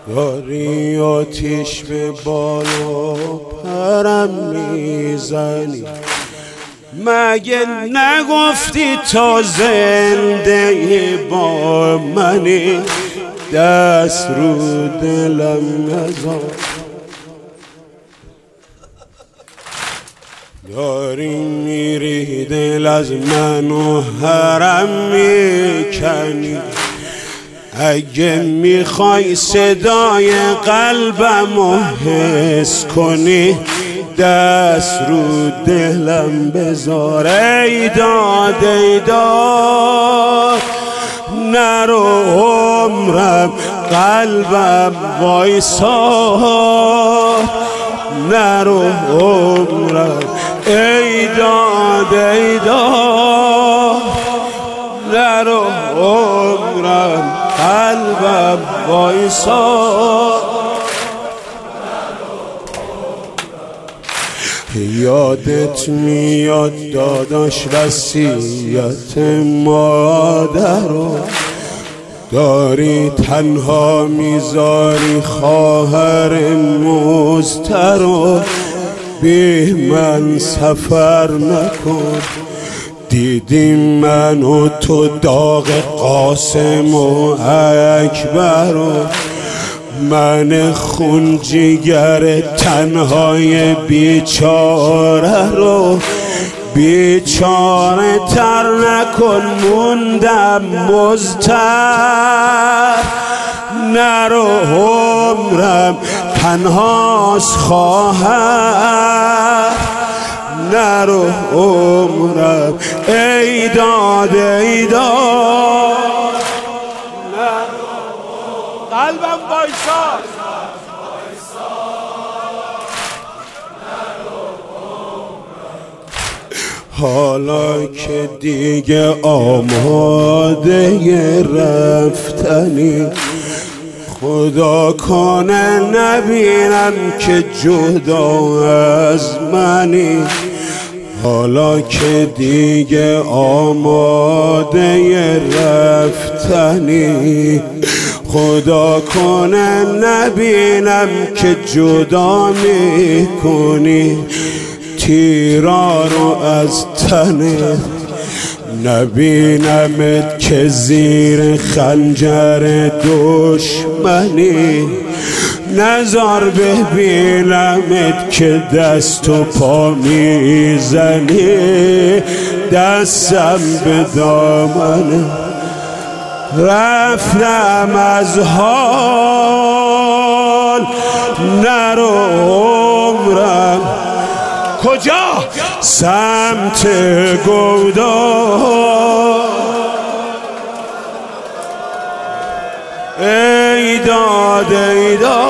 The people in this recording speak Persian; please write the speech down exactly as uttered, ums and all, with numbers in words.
داری آتیش به بالا پرم میزنی، مگه نگفتی تا زنده با منی؟ دست رو دلم نزار، داری میری دل از من و حرم میکنی. اگه میخوای صدای قلبمو حس کنی، دست رو دلم بذار. ای داد ای داد نرو عمرم، قلبم وایساد نرو عمرم. ای داد ای داد نرو عمرم، قلبم وایساد. یادت میاد داداش وصیت مادرو، داری تنها میذاری خواهر مضطرو. بی من سفر نکن، دیدی من و تو داغ قاسم و اکبرو. من خون جگر تنهای بیچاره رو بیچاره تر نکن، موندم مضطر. نرو عمرم تنهاست خواهر، نرو عمرم. ای داد ای داد قلبم وایساد. حالا که دیگه آماده رفتنی، خدا کنه نبینم که جدا از منی. حالا که دیگه آماده رفتنی، خدا کنه نبینم که جدا میکنی. تیرا رو از تنت نبینمت که زیر خنجر دشمنی. نزار ببینمت که دست و پا میزنی. دستم به دامنه رفتم از حال، نرو عمرم. کجا؟ سمت گودال. ای داد ای داد